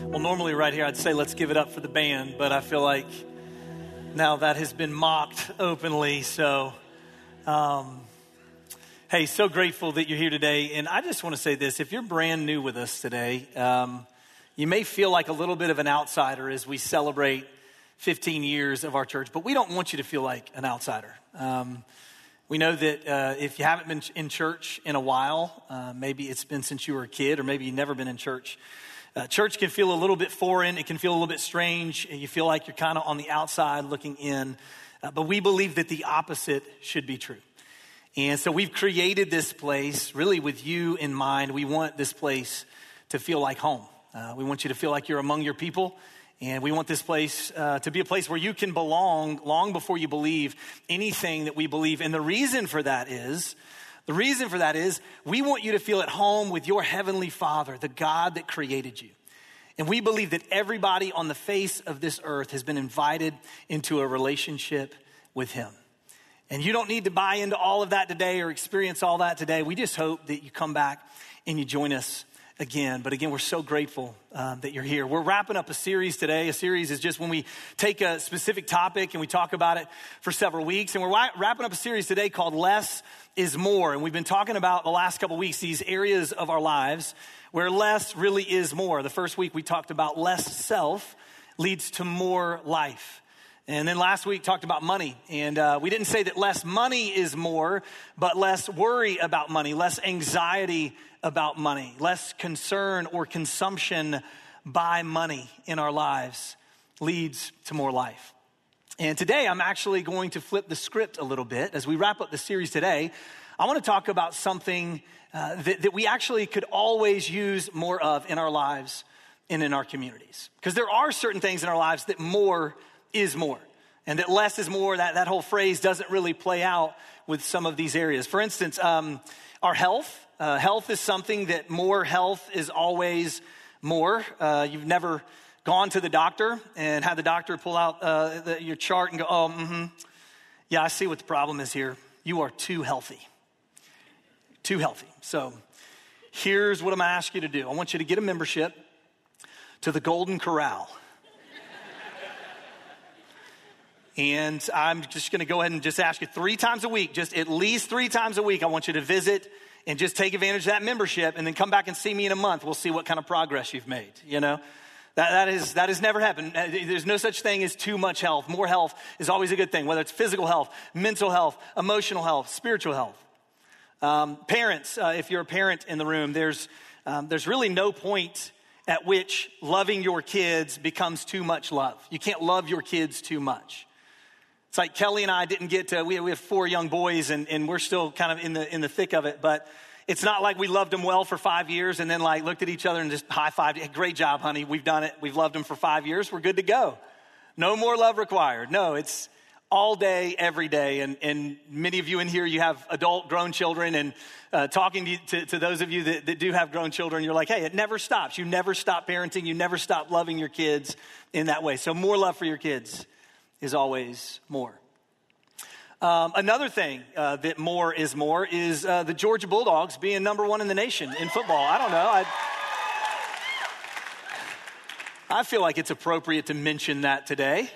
Well, normally right here I'd say let's give it up for the band, but I feel like now that has been mocked openly. So, hey, so grateful that you're here today. And I just want to say this. If you're brand new with us today, you may feel like a little bit of an outsider as we celebrate 15 years of our church, but we don't want you to feel like an outsider. We know that if you haven't been in church in a while, maybe it's been since you were a kid, or maybe you've never been in church. Church can feel a little bit foreign. It can feel a little bit strange. You feel like you're kind of on the outside looking in. But we believe that the opposite should be true. And so we've created this place really with you in mind. We want this place to feel like home. We want you to feel like you're among your people. And we want this place to be a place where you can belong long before you believe anything that we believe. And the reason for that is we want you to feel at home with your heavenly Father, the God that created you. And we believe that everybody on the face of this earth has been invited into a relationship with Him. And you don't need to buy into all of that today or experience all that today. We just hope that you come back and you join us again. But again, we're so grateful that you're here. We're wrapping up a series today. A series is just when we take a specific topic and we talk about it for several weeks. And we're wrapping up a series today called Less is More. And we've been talking about the last couple of weeks, these areas of our lives where less really is more. The first week we talked about less self leads to more life. And then last week talked about money. And we didn't say that less money is more, but less worry about money, less anxiety about money, less concern or consumption by money in our lives leads to more life. And today I'm actually going to flip the script a little bit. As we wrap up the series today, I want to talk about something that we actually could always use more of in our lives and in our communities. Because there are certain things in our lives that more is more. And that less is more, that whole phrase doesn't really play out with some of these areas. For instance, our health. Health is something that more health is always more. You've never gone to the doctor and had the doctor pull out your chart and go, yeah, I see what the problem is here. You are too healthy. Too healthy. So here's what I'm going to ask you to do. I want you to get a membership to the Golden Corral. And I'm just going to go ahead and just ask you 3 times a week, just at least 3 times a week, I want you to visit and just take advantage of that membership and then come back and see me in a month. We'll see what kind of progress you've made, you know. That has never happened. There's no such thing as too much health. More health is always a good thing, whether it's physical health, mental health, emotional health, spiritual health. Parents, if you're a parent in the room, there's really no point at which loving your kids becomes too much love. You can't love your kids too much. It's like Kelly and I didn't get to, we have 4 young boys and we're still kind of in the thick of it, but it's not like we loved them well for 5 years and then like looked at each other and just high-fived. Great job, honey. We've done it. We've loved them for 5 years. We're good to go. No more love required. No, it's all day, every day. And many of you in here, you have adult grown children, and talking to those of you that do have grown children, you're like, hey, it never stops. You never stop parenting. You never stop loving your kids in that way. So more love for your kids is always more. Another thing that more is more is the Georgia Bulldogs being number 1 in the nation in football. I don't know. I feel like it's appropriate to mention that today.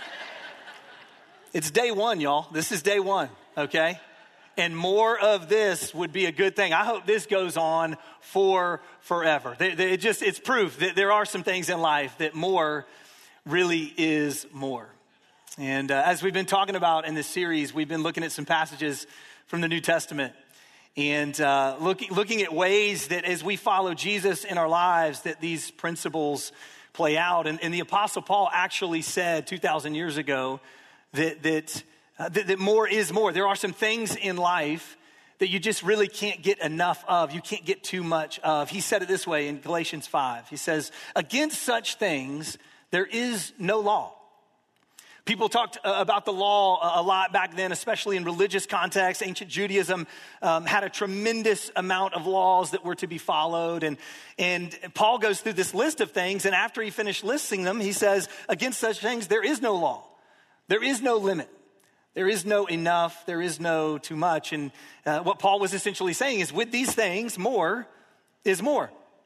It's day 1, y'all. This is day 1, okay? And more of this would be a good thing. I hope this goes on for forever. It's proof that there are some things in life that more really is more. And as we've been talking about in this series, we've been looking at some passages from the New Testament and looking at ways that as we follow Jesus in our lives, that these principles play out. And the Apostle Paul actually said 2,000 years ago that more is more. There are some things in life that you just really can't get enough of. You can't get too much of. He said it this way in Galatians 5. He says, against such things, there is no law. People talked about the law a lot back then, especially in religious context. Ancient Judaism had a tremendous amount of laws that were to be followed. And Paul goes through this list of things, and after he finished listing them, he says, against such things, there is no law. There is no limit. There is no enough. There is no too much. And what Paul was essentially saying is with these things, more is more.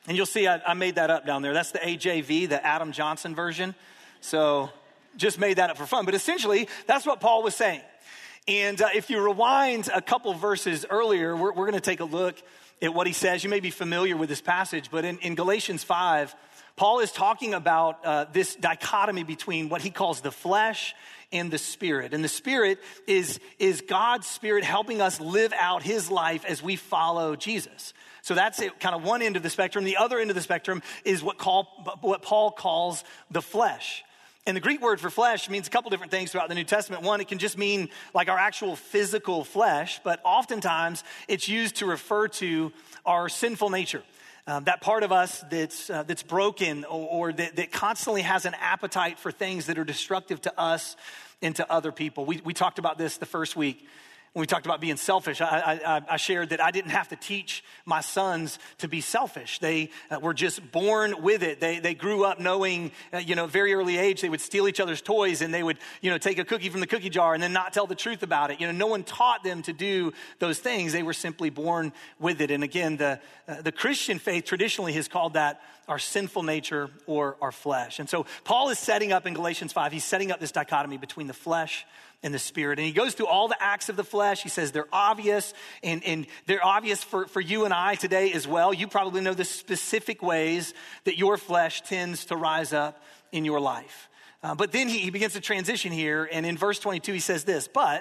And you'll see I made that up down there. That's the AJV, the Adam Johnson version. So just made that up for fun. But essentially, that's what Paul was saying. And if you rewind a couple verses earlier, we're going to take a look at what he says. You may be familiar with this passage, but in Galatians 5, Paul is talking about this dichotomy between what he calls the flesh and the spirit. And the spirit is God's spirit helping us live out his life as we follow Jesus. So that's it, kind of one end of the spectrum. The other end of the spectrum is what Paul calls the flesh. And the Greek word for flesh means a couple different things throughout the New Testament. One, it can just mean like our actual physical flesh, but oftentimes it's used to refer to our sinful nature. That part of us that's broken or that constantly has an appetite for things that are destructive to us and to other people. We talked about this the first week. When we talked about being selfish, I shared that I didn't have to teach my sons to be selfish. They were just born with it. They grew up knowing, very early age, they would steal each other's toys and they would, take a cookie from the cookie jar and then not tell the truth about it. No one taught them to do those things. They were simply born with it. And again, the Christian faith traditionally has called that our sinful nature or our flesh. And so Paul is setting up in Galatians 5, he's setting up this dichotomy between the flesh and the spirit. And he goes through all the acts of the flesh. He says they're obvious, and they're obvious for you and I today as well. You probably know the specific ways that your flesh tends to rise up in your life. But then he begins to transition here, and in verse 22 he says this, but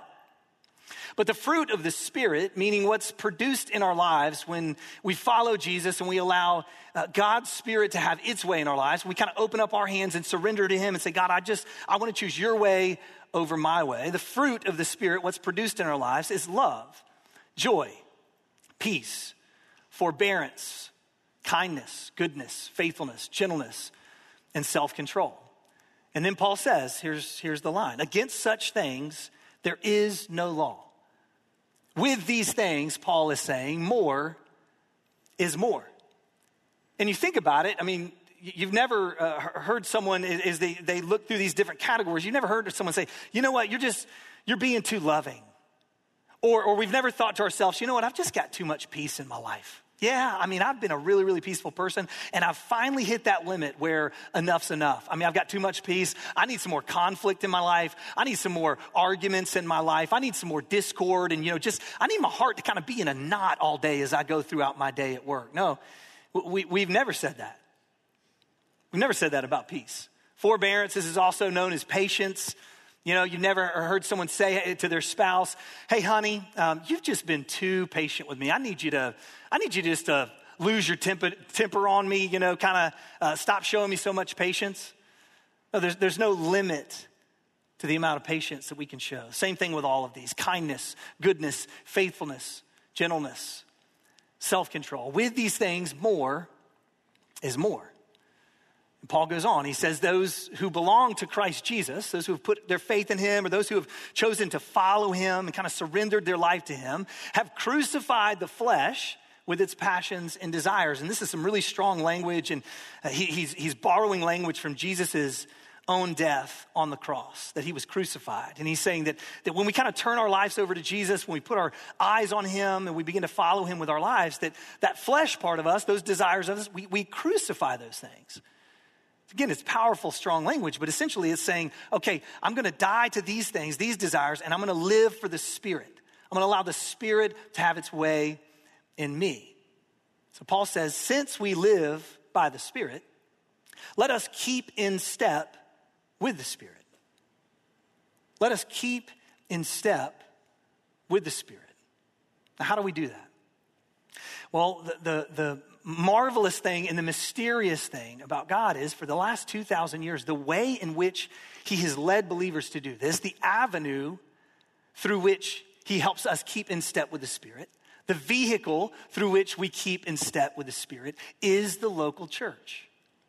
the fruit of the Spirit, meaning what's produced in our lives when we follow Jesus and we allow God's Spirit to have its way in our lives, we kind of open up our hands and surrender to him and say, God, I want to choose your way over my way. The fruit of the Spirit, what's produced in our lives, is love, joy, peace, forbearance, kindness, goodness, faithfulness, gentleness, and self-control. And then Paul says, here's the line, against such things there is no law. With these things, Paul is saying, more is more. And you think about it, I mean, you've never heard someone, as they look through these different categories, you've never heard someone say, you know what, you're being too loving. Or we've never thought to ourselves, you know what, I've just got too much peace in my life. Yeah, I mean, I've been a really, really peaceful person, and I've finally hit that limit where enough's enough. I mean, I've got too much peace. I need some more conflict in my life. I need some more arguments in my life. I need some more discord, and, I need my heart to kind of be in a knot all day as I go throughout my day at work. No, we've never said that. We've never said that about peace. Forbearance, this is also known as patience. You've never heard someone say to their spouse, hey, honey, you've just been too patient with me. I need you just to lose your temper on me, stop showing me so much patience. No, there's no limit to the amount of patience that we can show. Same thing with all of these, kindness, goodness, faithfulness, gentleness, self-control. With these things, more is more. And Paul goes on, he says, those who belong to Christ Jesus, those who have put their faith in him, or those who have chosen to follow him and kind of surrendered their life to him, have crucified the flesh with its passions and desires. And this is some really strong language, and he's borrowing language from Jesus's own death on the cross, that he was crucified. And he's saying that when we kind of turn our lives over to Jesus, when we put our eyes on him and we begin to follow him with our lives, that flesh part of us, those desires of us, we crucify those things. Again, it's powerful, strong language, but essentially it's saying, okay, I'm going to die to these things, these desires, and I'm going to live for the Spirit. I'm going to allow the Spirit to have its way in me. So Paul says, since we live by the Spirit, let us keep in step with the Spirit. Let us keep in step with the Spirit. Now, how do we do that? Well, the marvelous thing and the mysterious thing about God is for the last 2,000 years, the way in which he has led believers to do this, the avenue through which he helps us keep in step with the Spirit, the vehicle through which we keep in step with the Spirit is the local church.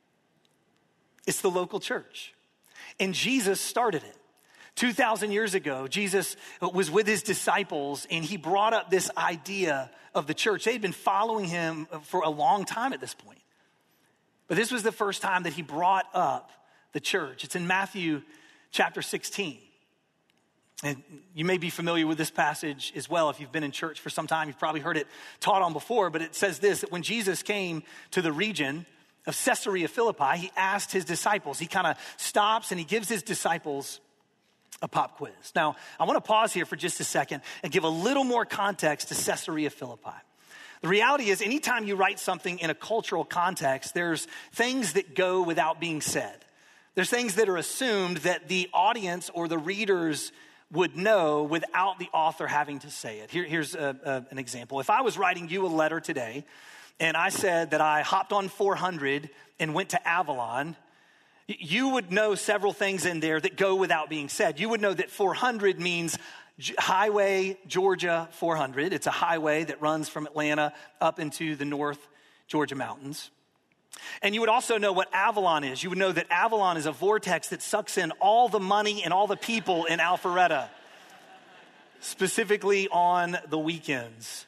It's the local church. And Jesus started it. 2,000 years ago, Jesus was with his disciples and he brought up this idea of the church. They'd been following him for a long time at this point. But this was the first time that he brought up the church. It's in Matthew chapter 16. And you may be familiar with this passage as well. If you've been in church for some time, you've probably heard it taught on before, but it says this, that when Jesus came to the region of Caesarea Philippi, he asked his disciples, he kind of stops and he gives his disciples a pop quiz. Now, I want to pause here for just a second and give a little more context to Caesarea Philippi. The reality is, anytime you write something in a cultural context, there's things that go without being said. There's things that are assumed that the audience or the readers would know without the author having to say it. Here's an example. If I was writing you a letter today and I said that I hopped on 400 and went to Avalon, you would know several things in there that go without being said. You would know that 400 means Highway Georgia 400. It's a highway that runs from Atlanta up into the North Georgia mountains. And you would also know what Avalon is. You would know that Avalon is a vortex that sucks in all the money and all the people in Alpharetta, specifically on the weekends.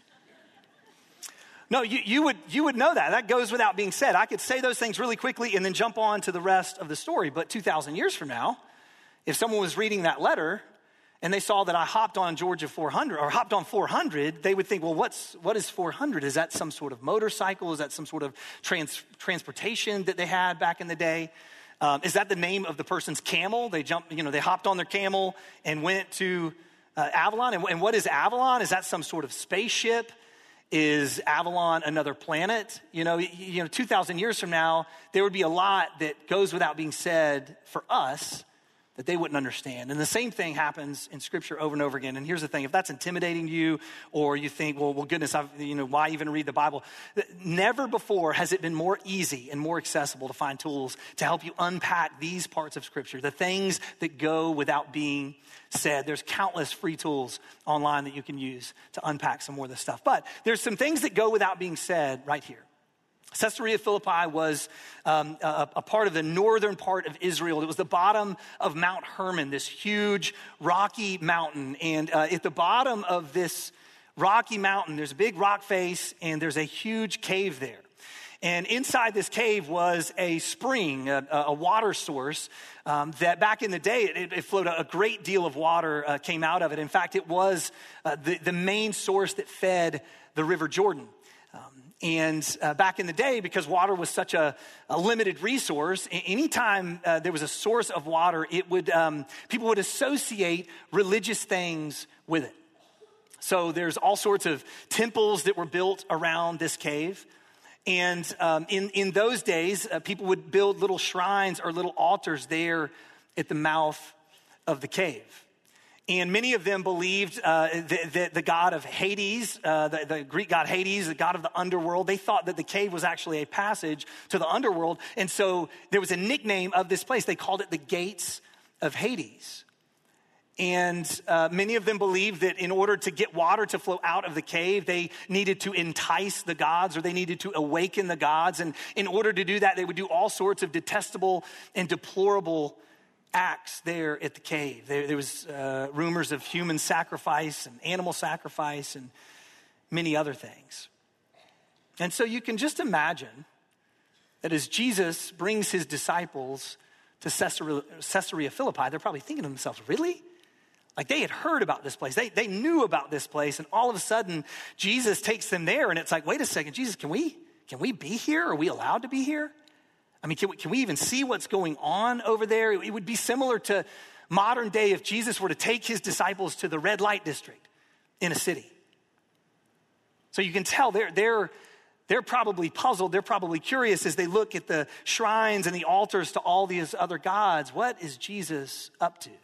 No, you would know that. That goes without being said. I could say those things really quickly and then jump on to the rest of the story. But 2,000 years from now, if someone was reading that letter and they saw that I hopped on Georgia 400 or hopped on 400, they would think, well, what is 400? Is that some sort of motorcycle? Is that some sort of transportation that they had back in the day? Is that the name of the person's camel? They hopped on their camel and went to Avalon. And what is Avalon? Is that some sort of spaceship? Is Avalon another planet? 2,000 years from now, there would be a lot that goes without being said for us that they wouldn't understand. And the same thing happens in Scripture over and over again. And here's the thing, if that's intimidating to you, or you think, well goodness, why even read the Bible? Never before has it been more easy and more accessible to find tools to help you unpack these parts of Scripture, the things that go without being said. There's countless free tools online that you can use to unpack some more of this stuff. But there's some things that go without being said right here. Caesarea Philippi was a part of the northern part of Israel. It was the bottom of Mount Hermon, this huge rocky mountain. And at the bottom of this rocky mountain, there's a big rock face and there's a huge cave there. And inside this cave was a spring, a water source that back in the day, it flowed a great deal of water came out of it. In fact, it was the main source that fed the River Jordan. And back in the day, because water was such a limited resource, anytime there was a source of water, people would associate religious things with it. So there's all sorts of temples that were built around this cave. And in those days, people would build little shrines or little altars there at the mouth of the cave. And many of them believed that the god of Hades, the Greek god Hades, the god of the underworld, they thought that the cave was actually a passage to the underworld. And so there was a nickname of this place. They called it the Gates of Hades. And many of them believed that in order to get water to flow out of the cave, they needed to entice the gods, or they needed to awaken the gods. And in order to do that, they would do all sorts of detestable and deplorable acts there at the cave. There was rumors of human sacrifice and animal sacrifice and many other things. And so you can just imagine that as Jesus brings his disciples to Caesarea Philippi, they're probably thinking to themselves, really? Like they had heard about this place. They knew about this place. And all of a sudden, Jesus takes them there. And it's like, wait a second, Jesus, can we be here? Are we allowed to be here? I mean, can we even see what's going on over there? It would be similar to modern day if Jesus were to take his disciples to the red light district in a city. So you can tell they're probably puzzled. They're probably curious as they look at the shrines and the altars to all these other gods. What is Jesus up to?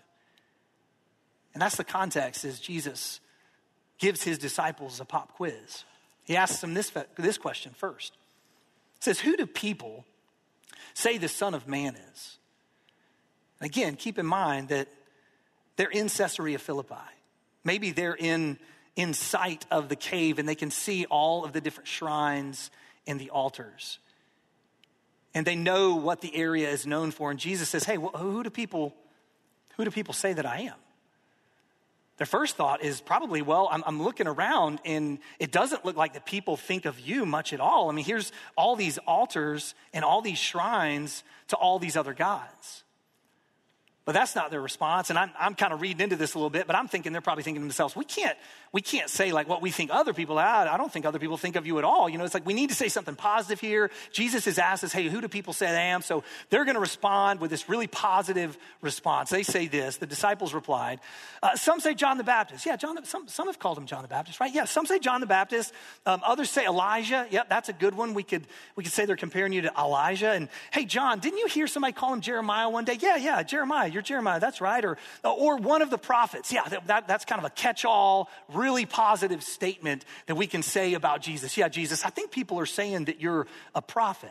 And that's the context as Jesus gives his disciples a pop quiz. He asks them this question first. He says, who do people say the Son of Man is? And again, keep in mind that they're in Caesarea Philippi. Maybe they're in sight of the cave and they can see all of the different shrines and the altars. And they know what the area is known for. And Jesus says, hey, well, who do people say that I am? Their first thought is probably, well, I'm looking around and it doesn't look like the people think of you much at all. I mean, here's all these altars and all these shrines to all these other gods. But that's not their response. And I'm kind of reading into this a little bit, but I'm thinking they're probably thinking to themselves, we can't say like what we think other people, I don't think other people think of you at all. It's like we need to say something positive here. Jesus has asked us, hey, who do people say I am? So they're going to respond with this really positive response. They say this, the disciples replied, some say John the Baptist. Yeah, some have called him John the Baptist, right? Yeah, some say John the Baptist. Others say Elijah. Yeah, that's a good one. We could say they're comparing you to Elijah. And hey, John, didn't you hear somebody call him Jeremiah one day? Yeah, Jeremiah. You're Jeremiah, that's right. Or one of the prophets. Yeah, that's kind of a catch-all, really positive statement that we can say about Jesus. Yeah, Jesus, I think people are saying that you're a prophet.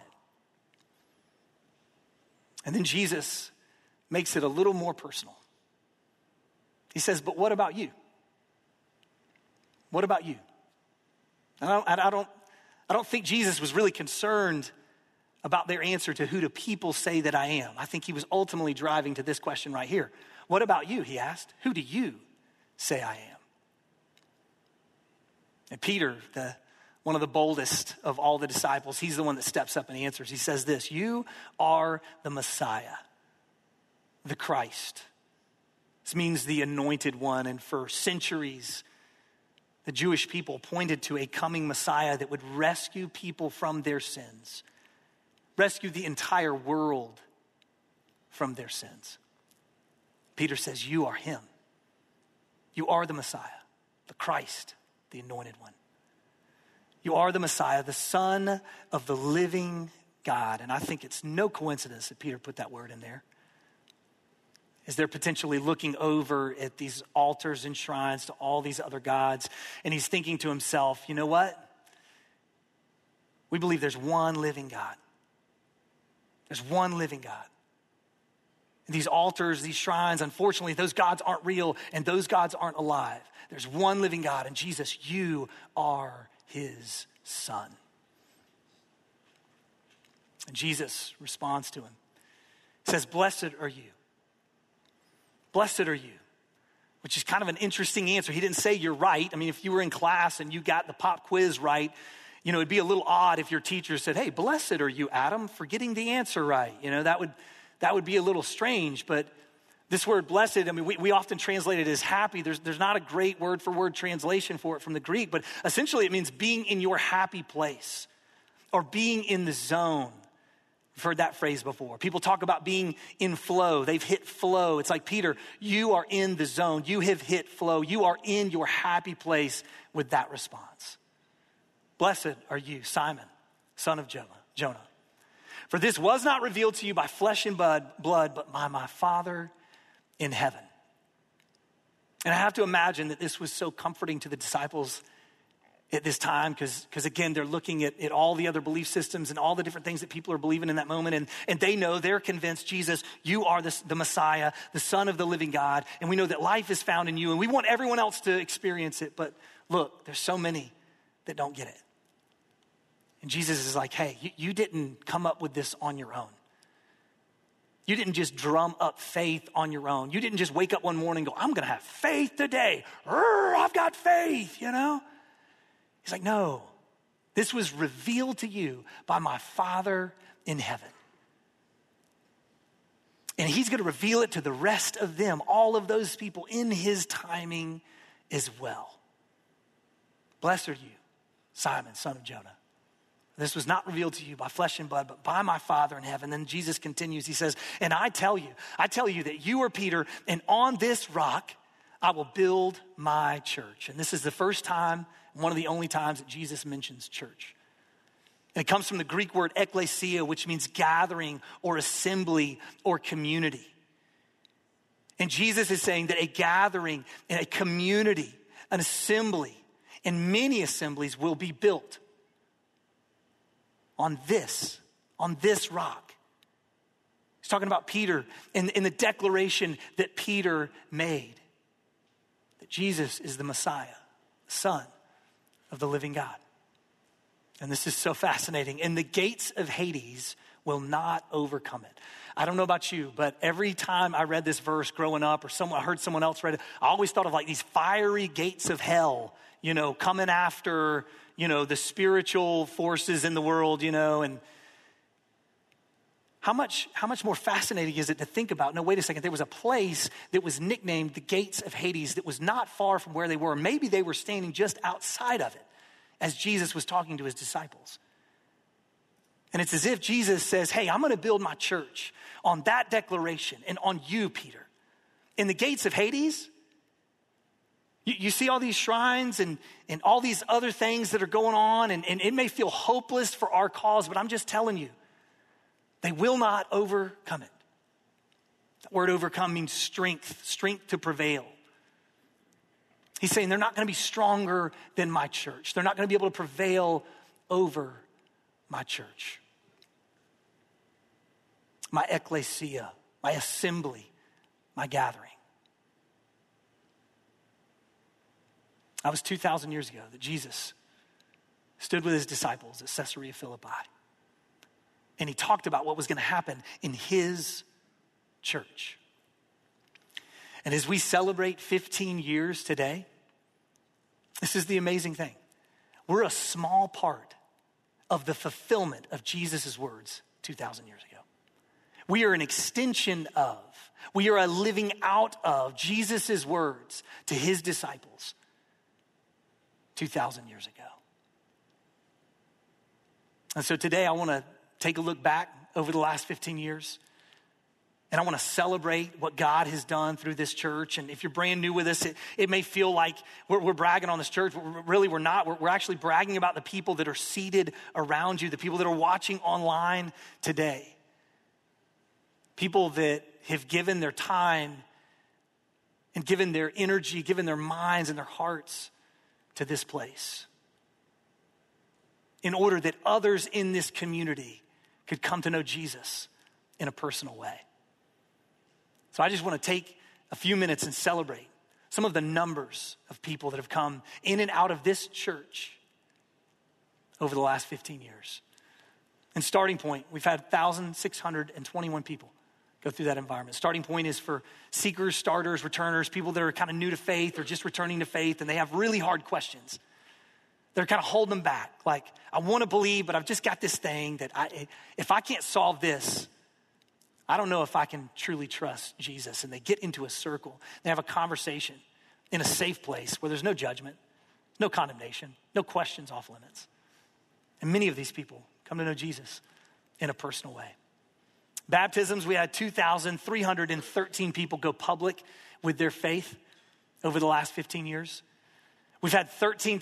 And then Jesus makes it a little more personal. He says, but what about you? What about you? And I don't think Jesus was really concerned about their answer to who do people say that I am. I think he was ultimately driving to this question right here. What about you, he asked. Who do you say I am? And Peter, one of the boldest of all the disciples, he's the one that steps up and answers. He says this, you are the Messiah, the Christ. This means the anointed one. And for centuries, the Jewish people pointed to a coming Messiah that would rescue people from their sins. Rescue the entire world from their sins. Peter says, you are him. You are the Messiah, the Christ, the anointed one. You are the Messiah, the Son of the living God. And I think it's no coincidence that Peter put that word in there. As they're potentially looking over at these altars and shrines to all these other gods. And he's thinking to himself, you know what? We believe there's one living God. There's one living God. And these altars, these shrines, unfortunately, those gods aren't real and those gods aren't alive. There's one living God, and Jesus, you are his son. And Jesus responds to him. He says, blessed are you. Blessed are you. Which is kind of an interesting answer. He didn't say you're right. I mean, if you were in class and you got the pop quiz right, it'd be a little odd if your teacher said, hey, blessed are you, Adam, for getting the answer right. That would be a little strange, but this word blessed, I mean, we often translate it as happy. There's not a great word-for-word translation for it from the Greek, but essentially it means being in your happy place or being in the zone. I've heard that phrase before. People talk about being in flow. They've hit flow. It's like, Peter, you are in the zone. You have hit flow. You are in your happy place with that response. Blessed are you, Simon, son of Jonah. For this was not revealed to you by flesh and blood, but by my Father in heaven. And I have to imagine that this was so comforting to the disciples at this time, because again, they're looking at all the other belief systems and all the different things that people are believing in that moment. And they know, they're convinced, Jesus, you are the Messiah, the Son of the living God. And we know that life is found in you. And we want everyone else to experience it. But look, there's so many that don't get it. And Jesus is like, hey, you didn't come up with this on your own. You didn't just drum up faith on your own. You didn't just wake up one morning and go, I'm going to have faith today. I've got faith, He's like, no, this was revealed to you by my Father in heaven. And he's going to reveal it to the rest of them, all of those people in his timing as well. Blessed are you, Simon, son of Jonah. This was not revealed to you by flesh and blood, but by my Father in heaven. Then Jesus continues, he says, and I tell you that you are Peter, and on this rock I will build my church. And this is the first time, one of the only times that Jesus mentions church. And it comes from the Greek word ekklesia, which means gathering or assembly or community. And Jesus is saying that a gathering and a community, an assembly, and many assemblies will be built on this rock. He's talking about Peter in the declaration that Peter made, that Jesus is the Messiah, the Son of the living God. And this is so fascinating. And the gates of Hades will not overcome it. I don't know about you, but every time I read this verse growing up, or I heard someone else read it, I always thought of like these fiery gates of hell, coming after, the spiritual forces in the world, and How much more fascinating is it to think about, no, wait a second, there was a place that was nicknamed the Gates of Hades that was not far from where they were. Maybe they were standing just outside of it as Jesus was talking to his disciples. And it's as if Jesus says, hey, I'm going to build my church on that declaration and on you, Peter. In the Gates of Hades, you see all these shrines and all these other things that are going on, and it may feel hopeless for our cause, but I'm just telling you, they will not overcome it. The word overcome means strength to prevail. He's saying they're not going to be stronger than my church. They're not going to be able to prevail over my church. My ecclesia, my assembly, my gathering. That was 2,000 years ago that Jesus stood with his disciples at Caesarea Philippi. And he talked about what was going to happen in his church. And as we celebrate 15 years today, this is the amazing thing. We're a small part of the fulfillment of Jesus' words 2,000 years ago. We are an extension of, we are a living out of Jesus' words to his disciples 2,000 years ago. And so today I want to take a look back over the last 15 years. And I want to celebrate what God has done through this church. And if you're brand new with us, it may feel like we're bragging on this church, but really we're not. We're actually bragging about the people that are seated around you, the people that are watching online today. People that have given their time and given their energy, given their minds and their hearts to this place in order that others in this community could come to know Jesus in a personal way. So I just want to take a few minutes and celebrate some of the numbers of people that have come in and out of this church over the last 15 years. And starting point, we've had 1,621 people go through that environment. Starting point is for seekers, starters, returners, people that are kind of new to faith or just returning to faith, and they have really hard questions. They're kind of holding them back. Like, I want to believe, but I've just got this thing that if I can't solve this, I don't know if I can truly trust Jesus. And they get into a circle. They have a conversation in a safe place where there's no judgment, no condemnation, no questions off limits. And many of these people come to know Jesus in a personal way. Baptisms, we had 2,313 people go public with their faith over the last 15 years. We've had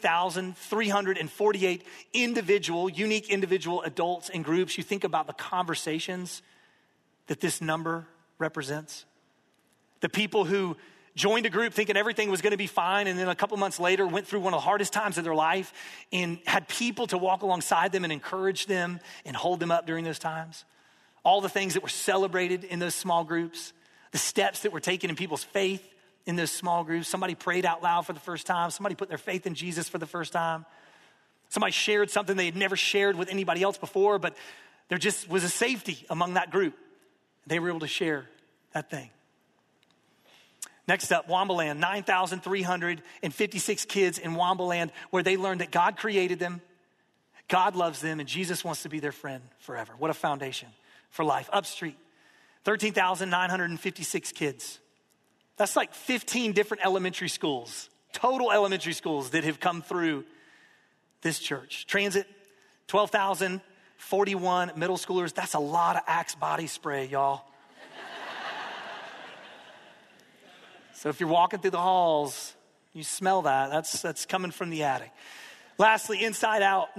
13,348 unique individual adults and groups. You think about the conversations that this number represents. The people who joined a group thinking everything was going to be fine, and then a couple months later went through one of the hardest times of their life and had people to walk alongside them and encourage them and hold them up during those times. All the things that were celebrated in those small groups, the steps that were taken in people's faith in those small groups. Somebody prayed out loud for the first time. Somebody put their faith in Jesus for the first time. Somebody shared something they had never shared with anybody else before, but there just was a safety among that group. They were able to share that thing. Next up, Wambaland, 9,356 kids in Wambaland where they learned that God created them, God loves them, and Jesus wants to be their friend forever. What a foundation for life. Upstreet, 13,956 kids. That's like 15 different elementary schools, total elementary schools that have come through this church. Transit, 12,041 middle schoolers. That's a lot of Axe body spray, y'all. So if you're walking through the halls, you smell that. That's coming from the attic. Lastly, Inside Out,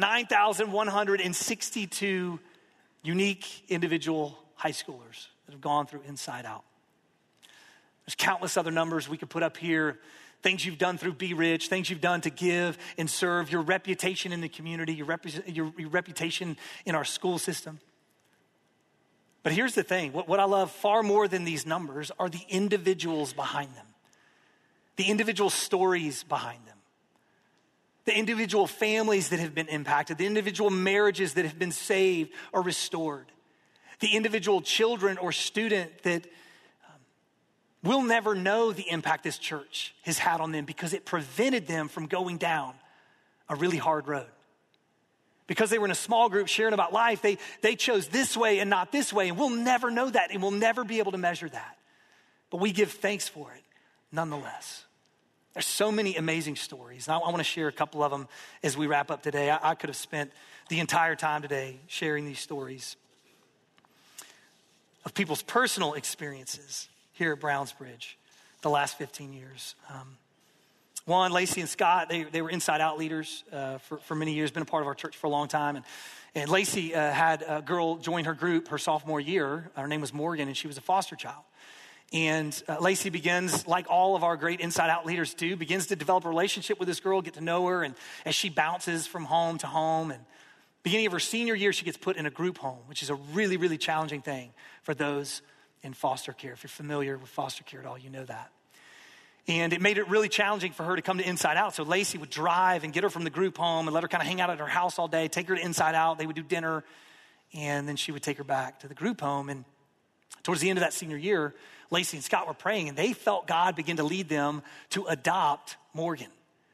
9,162 unique individual high schoolers that have gone through Inside Out. There's countless other numbers we could put up here. Things you've done through Be Rich, things you've done to give and serve, your reputation in the community, your reputation in our school system. But here's the thing. What I love far more than these numbers are the individuals behind them. The individual stories behind them. The individual families that have been impacted. The individual marriages that have been saved or restored. The individual children or student that we'll never know the impact this church has had on them because it prevented them from going down a really hard road. Because they were in a small group sharing about life, they chose this way and not this way. And we'll never know that, and we'll never be able to measure that. But we give thanks for it nonetheless. There's so many amazing stories. And I want to share a couple of them as we wrap up today. I could have spent the entire time today sharing these stories of people's personal experiences here at Brownsbridge the last 15 years. One, Lacey and Scott, they were inside out leaders for many years, been a part of our church for a long time. And Lacey had a girl join her group her sophomore year. Her name was Morgan, and she was a foster child. And Lacey begins, like all of our great inside out leaders do, begins to develop a relationship with this girl, get to know her. And as she bounces from home to home, and beginning of her senior year, she gets put in a group home, which is a really, really challenging thing for those in foster care. If you're familiar with foster care at all, you know that. And it made it really challenging for her to come to Inside Out. So Lacey would drive and get her from the group home and let her kind of hang out at her house all day, take her to Inside Out. They would do dinner, and then she would take her back to the group home. And towards the end of that senior year, Lacey and Scott were praying, and they felt God begin to lead them to adopt Morgan.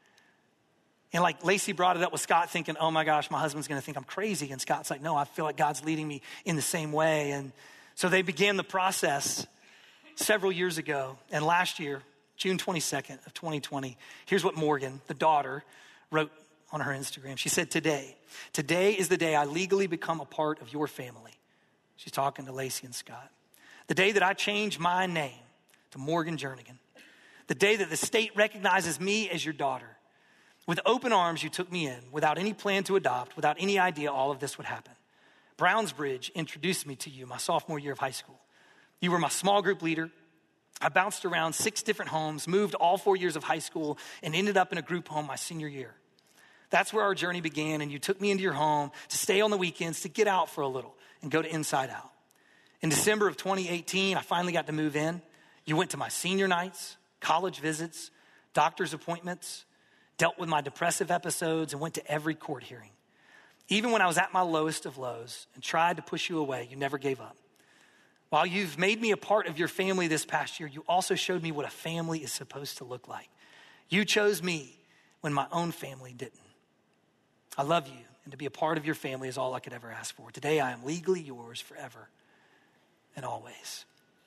And like Lacey brought it up with Scott thinking, oh my gosh, my husband's going to think I'm crazy. And Scott's like, no, I feel like God's leading me in the same way. And so they began the process several years ago. And last year, June 22nd of 2020, here's what Morgan, the daughter, wrote on her Instagram. She said, today is the day I legally become a part of your family. She's talking to Lacey and Scott. The day that I change my name to Morgan Jernigan. The day that the state recognizes me as your daughter. With open arms, you took me in without any plan to adopt, without any idea all of this would happen. Brownsbridge introduced me to you my sophomore year of high school. You were my small group leader. I bounced around 6 different homes, moved all 4 years of high school, and ended up in a group home my senior year. That's where our journey began, and you took me into your home to stay on the weekends, to get out for a little and go to Inside Out. In December of 2018, I finally got to move in. You went to my senior nights, college visits, doctor's appointments, dealt with my depressive episodes, and went to every court hearing. Even when I was at my lowest of lows and tried to push you away, you never gave up. While you've made me a part of your family this past year, you also showed me what a family is supposed to look like. You chose me when my own family didn't. I love you, and to be a part of your family is all I could ever ask for. Today, I am legally yours forever and always.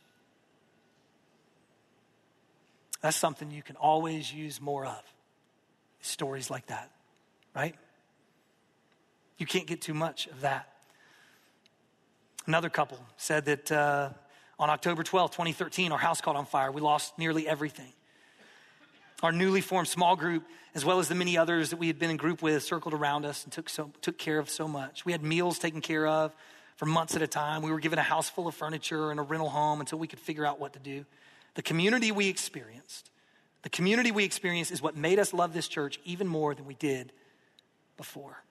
That's something you can always use more of. Stories like that, right? You can't get too much of that. Another couple said that on October 12, 2013, our house caught on fire. We lost nearly everything. Our newly formed small group, as well as the many others that we had been in group with, circled around us and took care of so much. We had meals taken care of for months at a time. We were given a house full of furniture and a rental home until we could figure out what to do. The community we experienced is what made us love this church even more than we did before.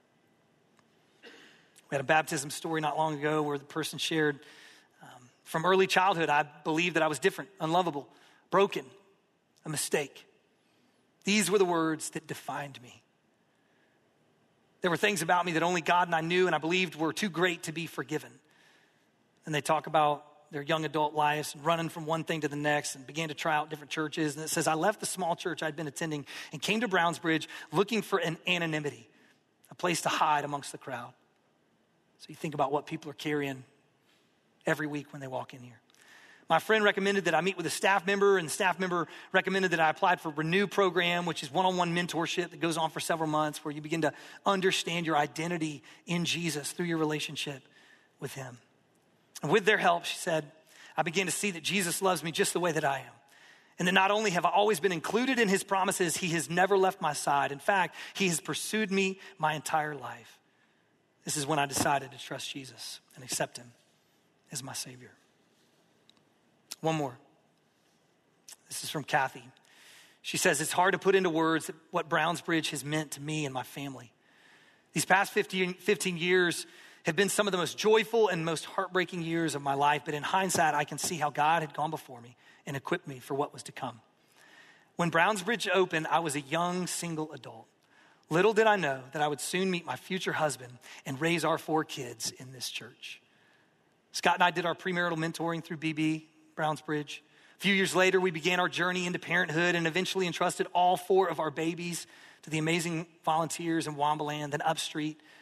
We had a baptism story not long ago where the person shared, from early childhood, I believed that I was different, unlovable, broken, a mistake. These were the words that defined me. There were things about me that only God and I knew and I believed were too great to be forgiven. And they talk about their young adult lives and running from one thing to the next and began to try out different churches. And it says, I left the small church I'd been attending and came to Brownsbridge looking for an anonymity, a place to hide amongst the crowd. So you think about what people are carrying every week when they walk in here. My friend recommended that I meet with a staff member, and the staff member recommended that I applied for Renew program, which is one-on-one mentorship that goes on for several months where you begin to understand your identity in Jesus through your relationship with him. And with their help, she said, I began to see that Jesus loves me just the way that I am. And that not only have I always been included in his promises, he has never left my side. In fact, he has pursued me my entire life. This is when I decided to trust Jesus and accept him as my Savior. One more. This is from Kathy. She says, it's hard to put into words what Brownsbridge has meant to me and my family. These past 15 years have been some of the most joyful and most heartbreaking years of my life, but in hindsight, I can see how God had gone before me and equipped me for what was to come. When Brownsbridge opened, I was a young single adult. Little did I know that I would soon meet my future husband and raise our 4 kids in this church. Scott and I did our premarital mentoring through BB, Brownsbridge. A few years later, we began our journey into parenthood and eventually entrusted all 4 of our babies to the amazing volunteers in Wombaland, then Upstreet,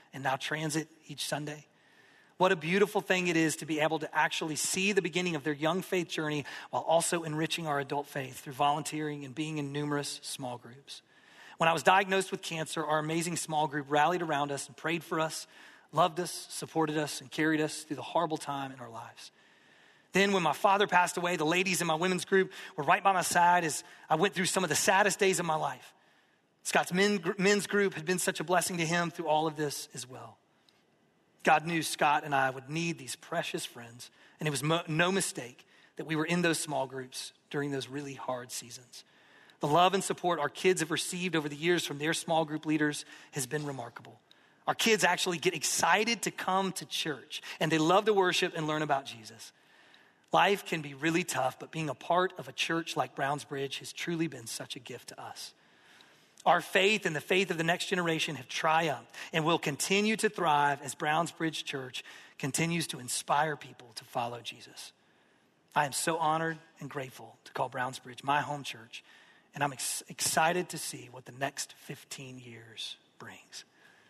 and now Transit each Sunday. What a beautiful thing it is to be able to actually see the beginning of their young faith journey while also enriching our adult faith through volunteering and being in numerous small groups. When I was diagnosed with cancer, our amazing small group rallied around us and prayed for us, loved us, supported us, and carried us through the horrible time in our lives. Then when my father passed away, the ladies in my women's group were right by my side as I went through some of the saddest days of my life. Scott's men's group had been such a blessing to him through all of this as well. God knew Scott and I would need these precious friends, and it was no mistake that we were in those small groups during those really hard seasons. The love and support our kids have received over the years from their small group leaders has been remarkable. Our kids actually get excited to come to church, and they love to worship and learn about Jesus. Life can be really tough, but being a part of a church like Brownsbridge has truly been such a gift to us. Our faith and the faith of the next generation have triumphed and will continue to thrive as Brownsbridge Church continues to inspire people to follow Jesus. I am so honored and grateful to call Brownsbridge my home church, and I'm excited to see what the next 15 years brings.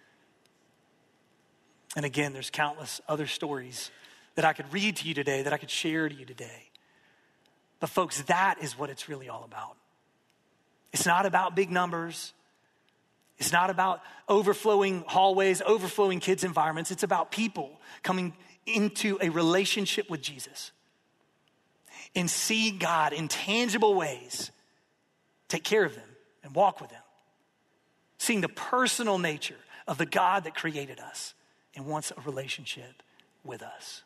And again, there's countless other stories that I could read to you today, that I could share to you today. But folks, that is what it's really all about. It's not about big numbers. It's not about overflowing hallways, overflowing kids' environments. It's about people coming into a relationship with Jesus and see God in tangible ways take care of them and walk with them. Seeing the personal nature of the God that created us and wants a relationship with us.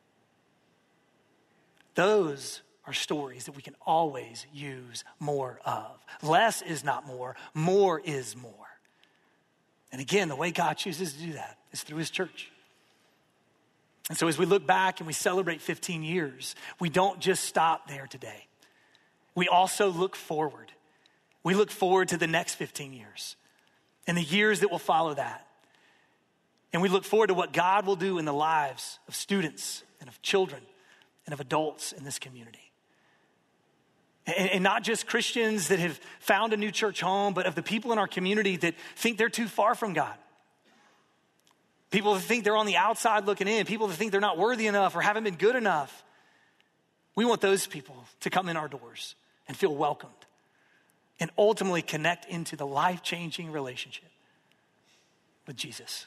Those are stories that we can always use more of. Less is not more is more. And again, the way God chooses to do that is through his church. And so as we look back and we celebrate 15 years, we don't just stop there today. We also look forward. We look forward to the next 15 years and the years that will follow that. And we look forward to what God will do in the lives of students and of children and of adults in this community. And not just Christians that have found a new church home, but of the people in our community that think they're too far from God. People that think they're on the outside looking in. People that think they're not worthy enough or haven't been good enough. We want those people to come in our doors and feel welcomed and ultimately connect into the life-changing relationship with Jesus.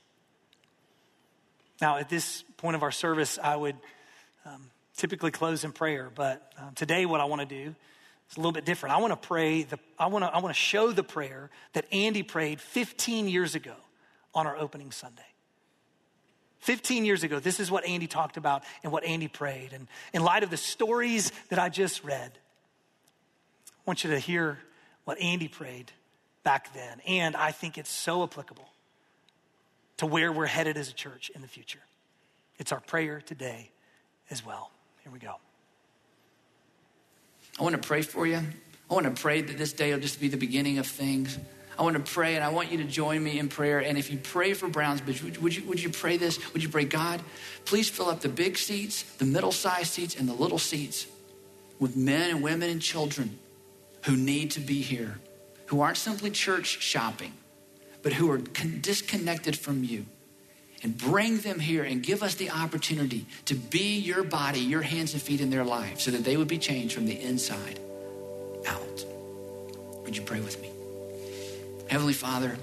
Now, at this point of our service, I would typically close in prayer, but today what I want to do is a little bit different. I want to pray. I want to show the prayer that Andy prayed 15 years ago on our opening Sunday. 15 years ago, this is what Andy talked about and what Andy prayed. And in light of the stories that I just read, I want you to hear what Andy prayed back then. And I think it's so applicable to where we're headed as a church in the future. It's our prayer today as well. Here we go. I want to pray for you. I want to pray that this day will just be the beginning of things. I want to pray, and I want you to join me in prayer. And if you pray for Brownsbridge, would you pray this? Would you pray, God, please fill up the big seats, the middle-sized seats, and the little seats with men and women and children who need to be here, who aren't simply church shopping, but who are disconnected from you. And bring them here and give us the opportunity to be your body, your hands and feet in their lives so that they would be changed from the inside out. Would you pray with me? Heavenly Father,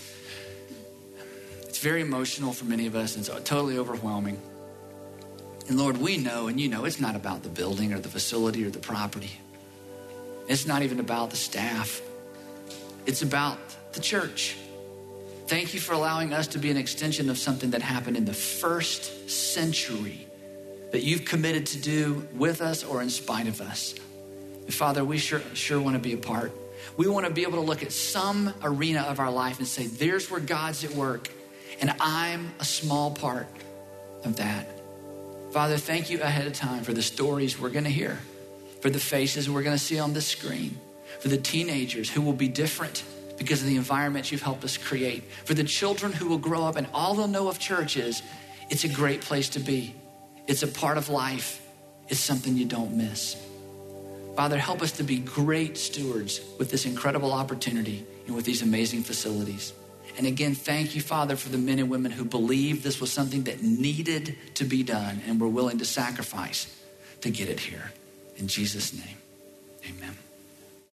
it's very emotional for many of us and it's totally overwhelming. And Lord, we know, and you know, it's not about the building or the facility or the property. It's not even about the staff. It's about the church. Thank you for allowing us to be an extension of something that happened in the first century that you've committed to do with us or in spite of us. And Father, we sure want to be a part. We want to be able to look at some arena of our life and say, there's where God's at work, and I'm a small part of that. Father, thank you ahead of time for the stories we're going to hear, for the faces we're going to see on the screen, for the teenagers who will be different because of the environment you've helped us create. For the children who will grow up and all they'll know of church is, it's a great place to be. It's a part of life. It's something you don't miss. Father, help us to be great stewards with this incredible opportunity and with these amazing facilities. And again, thank you, Father, for the men and women who believed this was something that needed to be done and were willing to sacrifice to get it here. In Jesus' name, amen.